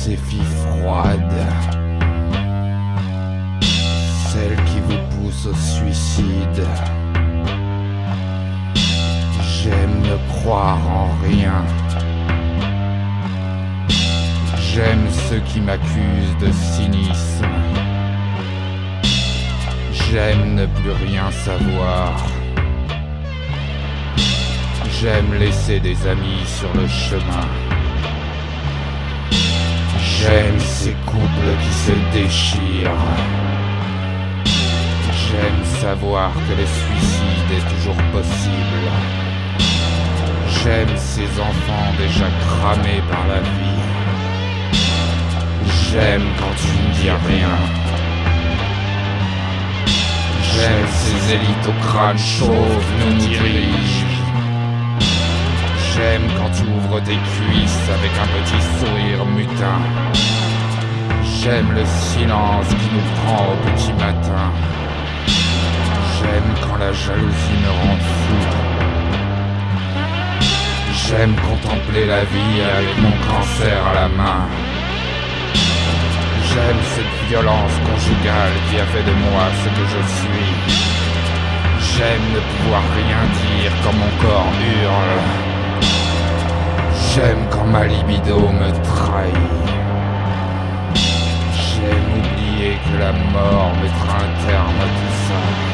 ces filles froides, celles qui vous poussent au suicide. J'aime ne croire en rien. J'aime ceux qui m'accusent de cynisme. J'aime ne plus rien savoir. J'aime laisser des amis sur le chemin. J'aime ces couples qui se déchirent. J'aime savoir que le suicide est toujours possible. J'aime ces enfants déjà cramés par la vie. J'aime quand tu ne dis rien. J'aime ces élites au crâne chauve nous dirigent. J'aime quand tu ouvres tes cuisses avec un petit sourire mutin. J'aime le silence qui nous prend au petit matin. J'aime quand la jalousie me rend fou. J'aime contempler la vie avec mon cancer à la main. J'aime cette violence conjugale qui a fait de moi ce que je suis. J'aime ne pouvoir rien dire quand mon corps hurle. J'aime quand ma libido me trahit. J'aime oublier que la mort mettra un terme à tout ça.